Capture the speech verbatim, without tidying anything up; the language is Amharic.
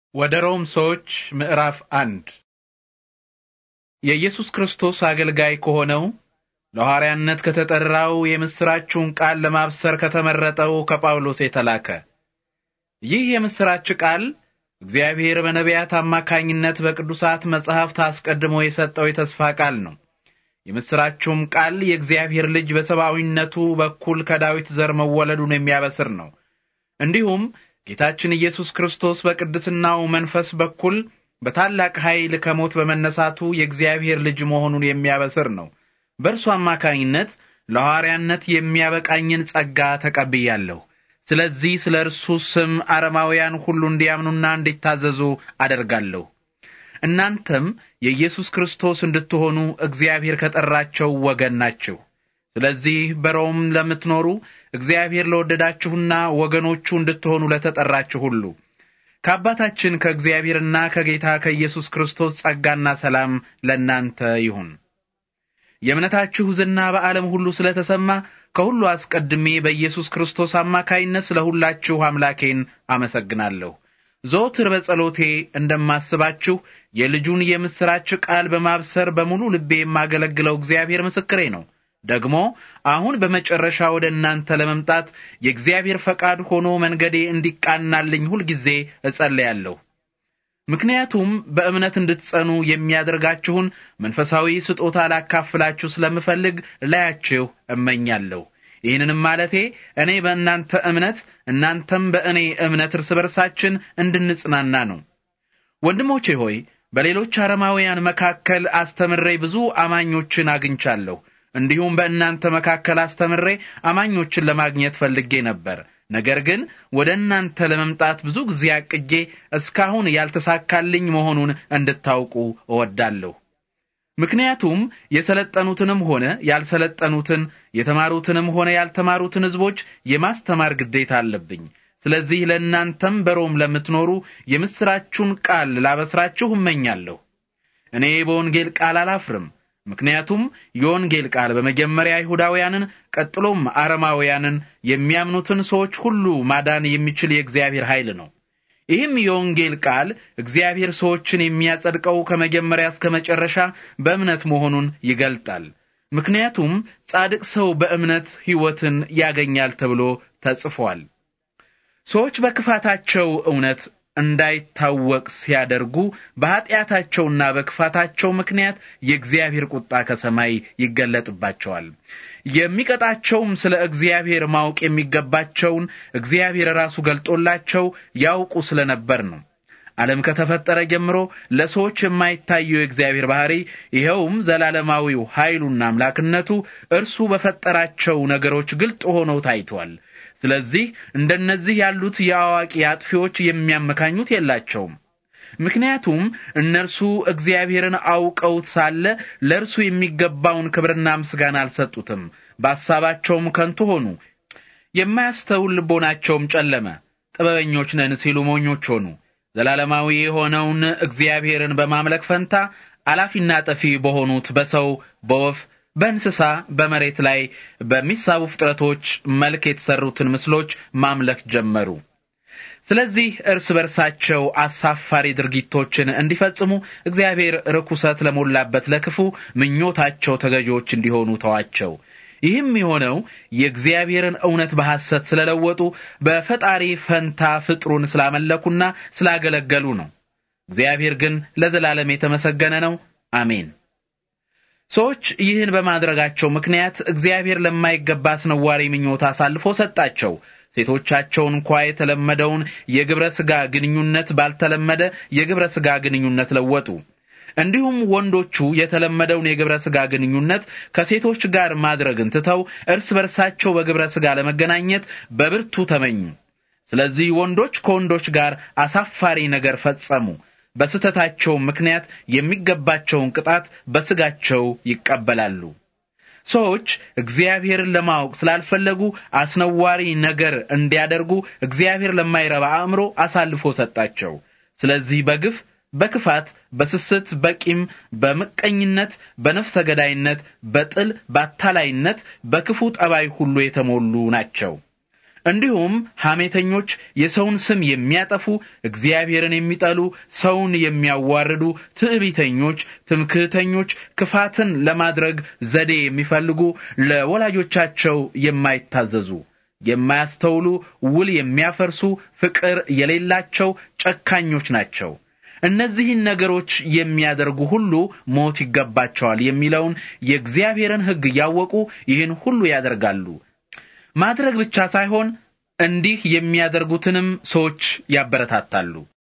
ወደ ሮም ሰዎች ምዕራፍ አንድ የኢየሱስ ክርስቶስ አገልጋይ ከሆነው ለሐዋርያነት ከተጠራው የምስራቹን ቃል ለማብሰር ከተመረጠው ከጳውሎስ የተላከ ይህ የምስራች ቃል እግዚአብሔር በነቢያት አማካኝነት በቅዱሳት መጻሕፍት አስቀድሞ የሰጠው የተስፋ ቃል ነው። የምስራቹም ቃል የእግዚአብሔር ልጅ በሰብአዊነቱ በኩል ከዳዊት ዘር መወለዱን የሚያበስር ነው። እንዲሁም ጌታችን ኢየሱስ ክርስቶስ በቅድስናው መንፈስ በኩል በታላቅ ኃይል ከሞት በመነሳቱ የእግዚአብሔር ልጅ መሆኑን የሚያበስር ነው። በእርሱ አማካኝነት ለሐዋርያነት የሚያበቃኝን ጸጋ ተቀብያለሁ። ስለዚህ ስለ እርሱ ስም አረማውያን ሁሉ እንዲያምኑና እንዲታዘዙ አደርጋለሁ። እናንተም የኢየሱስ ክርስቶስ እንድትሆኑ እግዚአብሔር ከጠራቸው ወገን ናችሁ። ስለዚህ በሮም ለምትኖሩ እግዚአብሔር ለወደዳችሁና ወገኖቹ እንድትሆኑ ለተጠራችሁ ሁሉ ከአባታችን ከእግዚአብሔርና ከጌታ ከኢየሱስ ክርስቶስ ጸጋና ሰላም ለእናንተ ይሁን። የእምነታችሁ ዝና በዓለም ሁሉ ስለተሰማ ከሁሉ አስቀድሜ በኢየሱስ ክርስቶስ አማካይነት ስለሁላችሁ አምላኬን አመሰግናለሁ። ዘወትር በጸሎቴ እንደማስባችሁ የልጁን የምስራች ቃል በማብሰር በሙሉ ልቤ የማገለግለው እግዚአብሔር ምስክሬ ነው። ደግሞ አሁን በመጨረሻ ወደ እናንተ ለመምጣት የእግዚአብሔር ፈቃድ ሆኖ መንገዴ እንዲቃናልኝ ሁሉ ጊዜ እጸልያለሁ። ምክንያቱም በእምነት እንድትጸኑ የሚያደርጋችሁን መንፈሳዊ ስጦታ ላካፍላችሁ ስለምፈልግ ላያችሁ እመኛለሁ። ይህንንም ማለቴ እኔ በእናንተ እምነት እናንተም በእኔ እምነት እርስ በርሳችን እንድንጽናና ነው። ወንድሞቼ ሆይ በሌሎች አረማውያን መካከል አስተምሬ ብዙ አማኞችን አግኝቻለሁ። እንዲሁም በእናንተ መካከል አስተምሬ አማኞችን ለማግኘት ፈልጌ ነበር። ነገር ግን ወደ እናንተ ለመምጣት ብዙ ጊዜ አቅጄ እስካሁን ያልተሳካልኝ መሆኑን እንድታውቁ እወዳለሁ። ምክንያቱም የሰለጠኑትንም ሆነ ያልሰለጠኑትን የተማሩትንም ሆነ ያልተማሩትን ሕዝቦች የማስተማር ግዴታ አለብኝ። ስለዚህ ለእናንተም በሮም ለምትኖሩ የምስራቹን ቃል ላበስራችሁ እመኛለሁ። እኔ በወንጌል ቃል አላፍርም። ምክንያቱም የወንጌል ቃል በመጀመሪያ አይሁዳውያንን ቀጥሎም አረማውያንን የሚያምኑትን ሰዎች ሁሉ ማዳን የሚችል የእግዚአብሔር ኃይል ነው። ይህም የወንጌል ቃል እግዚአብሔር ሰዎችን የሚያጸድቀው ከመጀመሪያ እስከ መጨረሻ በእምነት መሆኑን ይገልጣል። ምክንያቱም ጻድቅ ሰው በእምነት ሕይወትን ያገኛል ተብሎ ተጽፏል። ሰዎች በክፋታቸው እውነት እንዳይታወቅ ሲያደርጉ በኃጢአታቸውና በክፋታቸው ምክንያት የእግዚአብሔር ቁጣ ከሰማይ ይገለጥባቸዋል። የሚቀጣቸውም ስለ እግዚአብሔር ማወቅ የሚገባቸውን እግዚአብሔር ራሱ ገልጦላቸው ያውቁ ስለነበር ነው። ዓለም ከተፈጠረ ጀምሮ ለሰዎች የማይታየው የእግዚአብሔር ባህሪ ይኸውም ዘላለማዊው ኃይሉና አምላክነቱ እርሱ በፈጠራቸው ነገሮች ግልጥ ሆኖ ታይቷል። ስለዚህ እንደነዚህ ያሉት የአዋቂ አጥፊዎች የሚያመካኙት የላቸውም። ምክንያቱም እነርሱ እግዚአብሔርን አውቀውት ሳለ ለእርሱ የሚገባውን ክብርና ምስጋና አልሰጡትም። በሐሳባቸውም ከንቱ ሆኑ። የማያስተውል ልቦናቸውም ጨለመ። ጥበበኞች ነን ሲሉ ሞኞች ሆኑ። ዘላለማዊ የሆነውን እግዚአብሔርን በማምለክ ፈንታ አላፊና ጠፊ በሆኑት በሰው በወፍ በእንስሳ በመሬት ላይ በሚሳቡ ፍጥረቶች መልክ የተሰሩትን ምስሎች ማምለክ ጀመሩ። ስለዚህ እርስ በርሳቸው አሳፋሪ ድርጊቶችን እንዲፈጽሙ እግዚአብሔር ርኩሰት ለሞላበት ለክፉ ምኞታቸው ተገዢዎች እንዲሆኑ ተዋቸው። ይህም የሆነው የእግዚአብሔርን እውነት በሐሰት ስለለወጡ በፈጣሪ ፈንታ ፍጥሩን ስላመለኩና ስላገለገሉ ነው። እግዚአብሔር ግን ለዘላለም የተመሰገነ ነው። አሜን። ሰዎች ይህን በማድረጋቸው ምክንያት እግዚአብሔር ለማይገባ አስነዋሪ ምኞት አሳልፎ ሰጣቸው። ሴቶቻቸውን እንኳን የተለመደውን የግብረ ሥጋ ግንኙነት ባልተለመደ የግብረ ሥጋ ግንኙነት ለወጡ። እንዲሁም ወንዶቹ የተለመደውን የግብረ ሥጋ ግንኙነት ከሴቶች ጋር ማድረግን ትተው እርስ በርሳቸው በግብረ ሥጋ ለመገናኘት በብርቱ ተመኙ። ስለዚህ ወንዶች ከወንዶች ጋር አሳፋሪ ነገር ፈጸሙ። በስተታቸው ምክንያት የሚገባቸውን ቅጣት በስጋቸው ይቀበላሉ። ሰዎች እግዚአብሔርን ለማወቅ ስላልፈለጉ አስነዋሪ ነገር እንዲያደርጉ እግዚአብሔር ለማይረባ አእምሮ አሳልፎ ሰጣቸው። ስለዚህ በግፍ በክፋት በስስት በቂም በመቀኝነት በነፍሰ ገዳይነት በጥል ባታላይነት በክፉ ጠባይ ሁሉ የተሞሉ ናቸው። እንዲሁም ሐሜተኞች፣ የሰውን ስም የሚያጠፉ፣ እግዚአብሔርን የሚጠሉ፣ ሰውን የሚያዋርዱ፣ ትዕቢተኞች፣ ትምክህተኞች፣ ክፋትን ለማድረግ ዘዴ የሚፈልጉ፣ ለወላጆቻቸው የማይታዘዙ፣ የማያስተውሉ፣ ውል የሚያፈርሱ፣ ፍቅር የሌላቸው ጨካኞች ናቸው። እነዚህን ነገሮች የሚያደርጉ ሁሉ ሞት ይገባቸዋል የሚለውን የእግዚአብሔርን ሕግ ያወቁ ይህን ሁሉ ያደርጋሉ። ማድረግ ብቻ ሳይሆን እንዲህ የሚያደርጉትንም ሰዎች ያበረታታሉ።